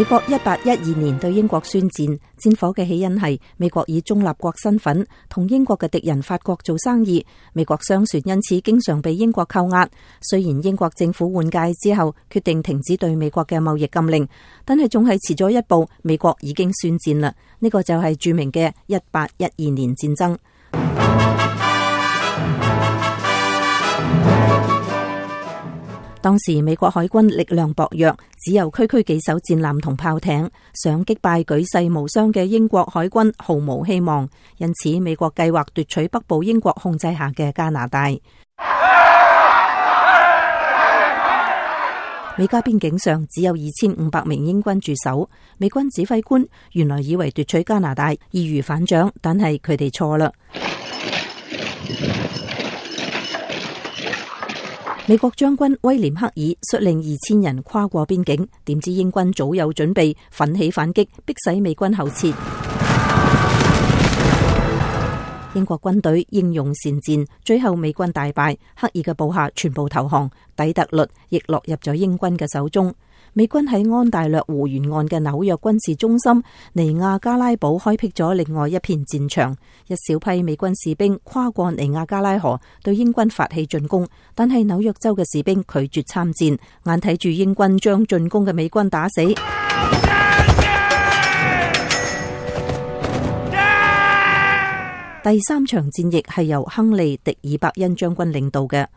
美國1812年對英國宣戰，戰火嘅起因係美國以中立國身份同英國嘅敵人法國做生意，美國商船因此經常被英國扣押。雖然英國政府換屆之後決定停止對美國嘅貿易禁令，但係仲係遲咗一步，美國已經宣戰啦。呢個就係著名嘅1812年戰爭。當時美國海軍力量薄弱，只有區區幾艘戰艦同炮艇，想擊敗舉世無雙嘅英國海軍毫無希望。因此，美國計劃奪取北部英國控制下嘅加拿大。美加邊境上只有2500名英軍駐守，美軍指揮官原來以為奪取加拿大易如反掌，但係佢哋錯啦。美國將軍威廉克爾率領2000人跨過邊境，點知英軍早有準備，奮起反擊，迫使美軍後撤。英國軍隊英勇善戰，最後美軍大敗，克爾嘅部下全部投降，底特律亦落入咗英軍嘅手中。美軍喺安大略湖沿岸嘅紐約軍事中心尼亞加拉堡開闢咗另外一片戰場，一小批美軍士兵跨過尼亞加拉河對英軍發起進攻，但係紐約州嘅士兵拒絕參戰，眼睇住英軍將進攻嘅美軍打死。第三場戰役係由亨利·迪爾伯恩將軍領導嘅。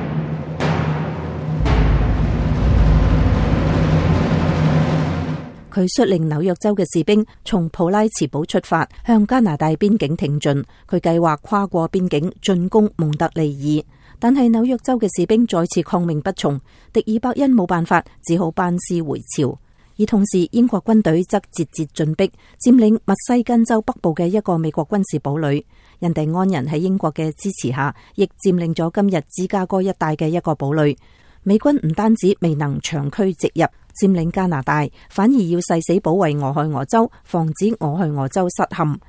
佢率領紐約州嘅士兵從普拉茨堡出發，向加拿大邊境挺進。佢計劃跨過邊境進攻蒙特利爾，但係紐約州嘅士兵再次抗命不從，迪爾伯恩冇辦法，只好班師回朝。而同時，英國軍隊則節節進逼，佔領密西根州北部嘅一個美國軍事堡壘。印第安人喺英國嘅支持下，亦佔領咗今日芝加哥一帶嘅一個堡壘。美軍唔單止未能長驅直入佔領加拿大，反而要誓死保衛俄亥俄州，防止俄亥俄州失陷。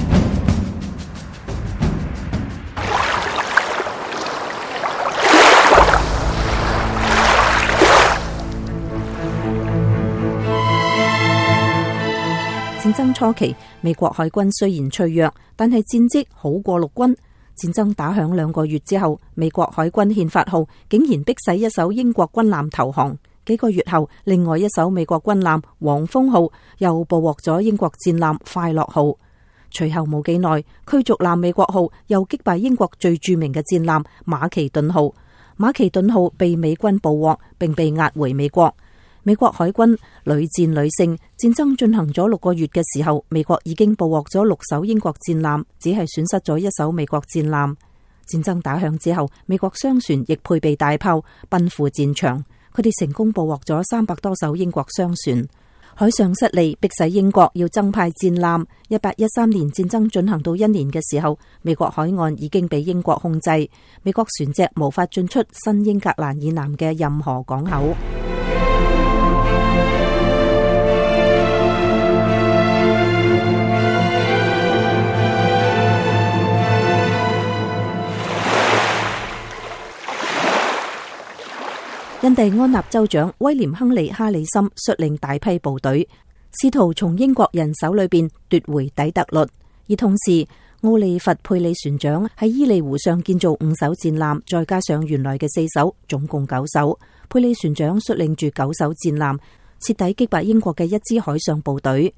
戰爭初期，美國海軍雖然脆弱，但係戰績好過陸軍。戰爭打響2個月之後，美國海軍憲法號竟然迫使一艘英國軍艦投降。幾個月後，另外一艘美國軍艦黃蜂號又捕獲咗英國戰艦快樂號。隨後冇幾耐，驅逐艦美國號又擊敗英國最著名嘅戰艦馬其頓號。馬其頓號被美軍捕獲，並被押回美國。美國海軍屢戰屢勝，戰爭進行咗6個月嘅時候，美國已經捕獲咗6艘英國戰艦，只係損失咗1艘美國戰艦。戰爭打響之後，美國商船亦配備大炮，奔赴戰場。佢哋成功捕獲咗300多艘英國商船。海上失利，迫使英國要增派戰艦。1813年戰爭進行到1年嘅時候，美國海岸已經被英國控制，美國船隻無法進出新英格蘭以南嘅任何港口。印第安納州長威廉·亨利·哈里森率領大批部隊，試圖從英國人手裏邊奪回底特律。而同時，奧利弗·佩里船長喺伊利湖上建造5艘戰艦，再加上原來嘅4艘，總共9艘。佩里船長率領住9艘戰艦，徹底擊敗英國嘅一支海上部隊。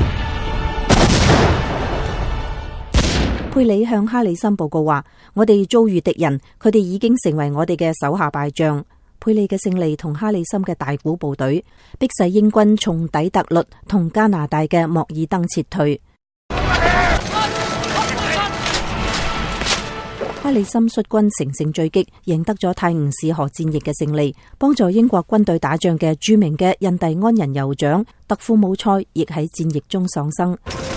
佩里向哈里森報告話：我哋遭遇敵人，佢哋已經成為我哋嘅手下敗將。佩里嘅勝利同哈里森嘅大股部隊，迫使英軍從底特律同加拿大嘅莫爾登撤退。哈里森率軍乘勝追擊，贏得咗泰晤士河戰役嘅勝利。幫助英國軍隊打仗嘅著名嘅印第安人酋長特庫姆塞，亦喺戰役中喪生。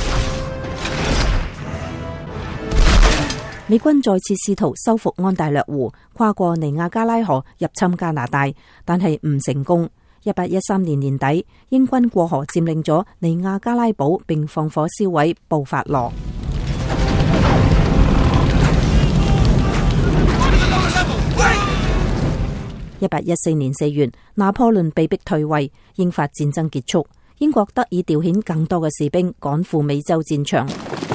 美軍再次試圖收復安大略湖，跨過尼亞加拉河入侵加拿大，但係唔成功。1813年年底，英軍過河佔領咗尼亞加拉堡，並放火燒毀布法羅。1814年4月，拿破崙被迫退位，英法戰爭結束。 英國得以調遣更多嘅士兵趕赴美洲戰場。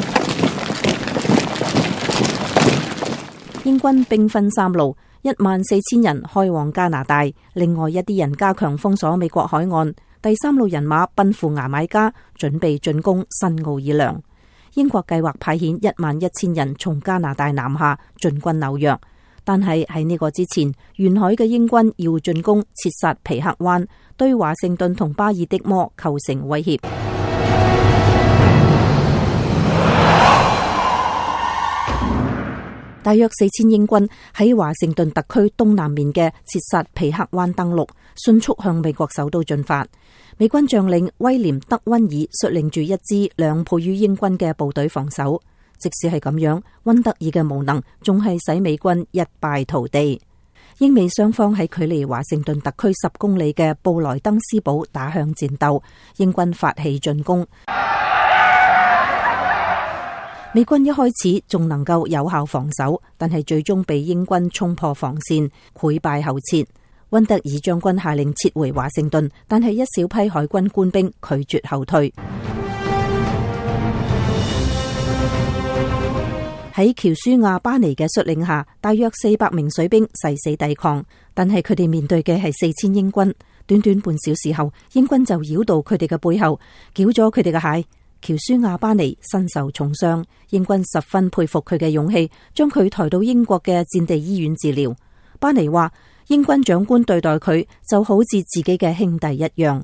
英軍兵分三路，14000人開往加拿大，另外一啲人加強封鎖美國海岸。第三路人馬奔赴牙買加，準備進攻新奧爾良。英國計劃派遣11000人從加拿大南下進軍紐約，但係喺呢個之前，沿海嘅英軍要進攻切薩皮克灣，對華盛頓同巴爾的摩構成威脅。大約4000英軍喺華盛頓特區東南面嘅切薩皮克灣登陸，迅速向美國首都進發。美軍將領威廉德溫爾率領住一支2倍於英軍嘅部隊防守。即使係咁樣，溫德爾嘅無能仲係使美軍一敗塗地。英美雙方喺距離華盛頓特區10公里嘅布萊登斯堡打響戰鬥，英軍發起進攻。美軍一開始仲能夠有效防守，但係最終被英軍衝破防線，潰敗後撤。溫德爾將軍下令撤回華盛頓，但係一小批海軍官兵拒絕後退。喺喬舒亞巴尼嘅率領下，大約400名水兵誓死抵抗，但係佢哋面對嘅係4000英軍。短短半小時後，英軍就繞到佢哋嘅背後，繳咗佢哋嘅械。喬舒亞巴尼身受重傷，英軍十分佩服佢嘅勇氣，將佢抬到英國嘅戰地醫院治療。巴尼話，英軍長官對待佢就好似自己嘅兄弟一樣。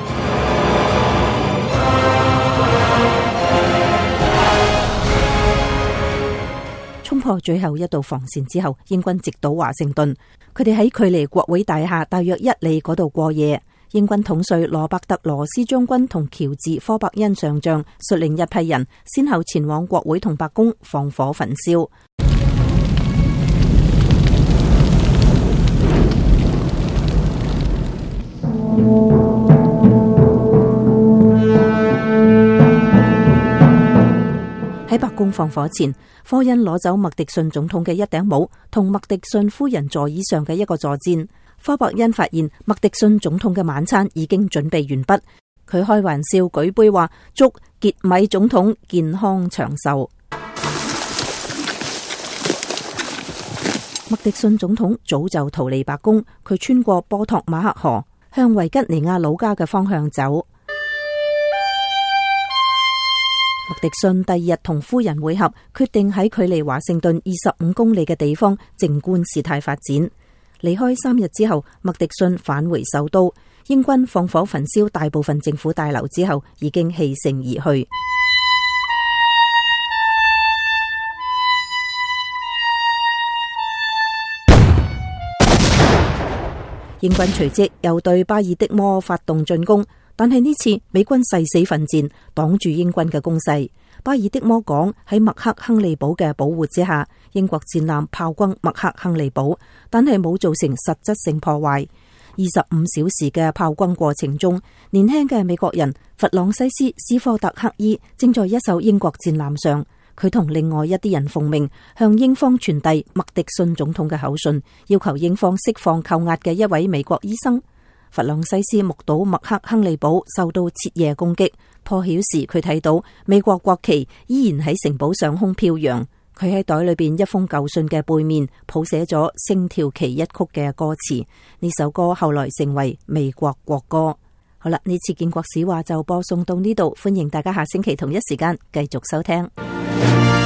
衝破最後一道防線之後，英軍直搗華盛頓。佢哋喺距離國會大廈大約1里嗰度過夜。英軍統帥羅伯特羅斯將軍同喬治科伯恩上將率領一批人，先後前往國會同白宮放火焚燒。喺白宮放火前，科恩攞走麥迪遜總統嘅一頂帽同麥迪遜夫人座椅上嘅一個坐墊。科伯恩發現麥迪遜總統嘅晚餐已經準備完畢，佢開玩笑舉杯話，祝傑米總統健康長壽。麥迪遜總統早就逃離白宮，佢穿過波托馬克河向維吉尼亞老家嘅方向走。麥迪遜第二日同夫人會合，決定喺距離華盛頓25公里嘅地方靜觀事態發展。離開3日之後，麥迪遜返回首都。英軍放火焚燒大部分政府大樓之後，已經棄城而去。英軍隨即又對巴爾的摩發動進攻，但係呢次美軍誓死奮戰，擋住英軍嘅攻勢。巴爾的摩港喺麥克亨利堡嘅保護之下，英國戰艦炮轟麥克亨利堡，但係冇造成實質性破壞。25小時嘅炮轟過程中，年輕嘅美國人弗朗西斯·斯科特克伊正在一艘英國戰艦上，佢同另外一啲人奉命向英方傳遞麥迪遜總統嘅口信，要求英方釋放扣押嘅一位美國醫生。弗朗西斯目睹麥克亨利堡受到徹夜攻擊，破曉時佢睇到美國國旗依然喺城堡上空飄揚。佢喺袋裏邊一封舊信嘅背面譜寫咗《星條旗一曲》嘅歌詞，呢首歌後來成為美國國歌。好啦，呢次建國史話就播送到呢度，歡迎大家下星期同一時間繼續收聽。